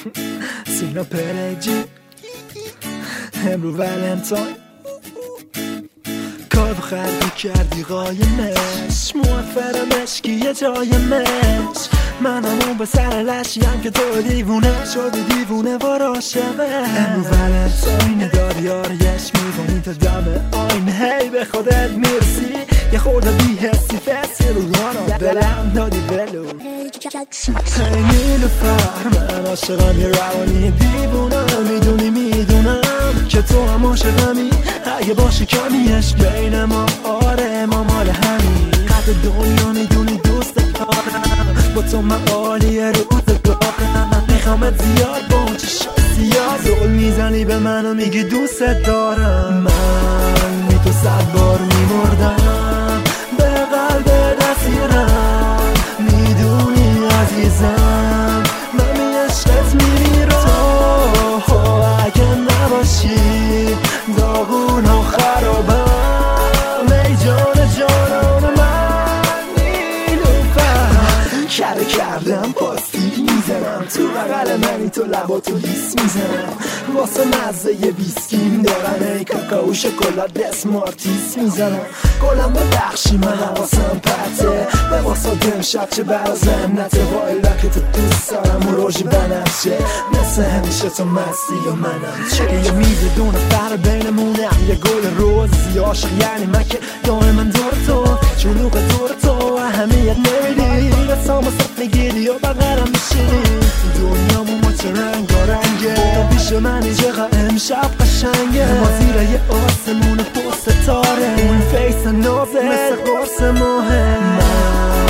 سینا پرجی امرو ولنتاین کارو خرگی کردی قایمش موفرم اشکی یه جایمش منم اون به سر لشیم که تو دیوونه شدی دیوونه و راشقه امرو ولنتاین داری آریش میکنی تا دم آین هی به خودت میرسی یه خورده بیهستی فسی رو رانا دلم دادی بلو هی نیلوفر من عاشقم یه روانی دیوونه میدونم که تو هم عاشقمی اگه باشه کمیش بین ما آره ما مال همین قد دنیا میدونی دوست دارم با تو من عالیه روزگارم میخوامت زیاد با اون چشم سیاه زول میزنی به من و میگی دوست دارم من بی تو 100 بار میمردم به قلب دستیرم میدونی عزیزم من می عشقت میمیرم تو اگه نباشی داغون و خرابم ای جان جانان من نیلوفر کره کردم پاستی میزنم تو بغل منی تو لباتو لیس میزنم واسه مزه یه بیسکیم دارم ای کاکاو شکلات دست مارتیس میزنم گلم ببخشی من حواسم پرته به واسه شب چه برا زنته وایلا که تو دوست دارم و روژی بنفشه مثل همیشه تو مستی و منم چه یه میز دو نفر بینمونه یه گل روزی عاشق یعنی من که دائما دور تو شلوغ دور تو اهمیت نمیدی رسام و صف میگیری و بغرم میشینی دنیامو ما چه رنگه تو پیش منی چقدر امشب قشنگه ما زیر یه آسمون پست تاره اون فیس نازه مثل قرص ماه من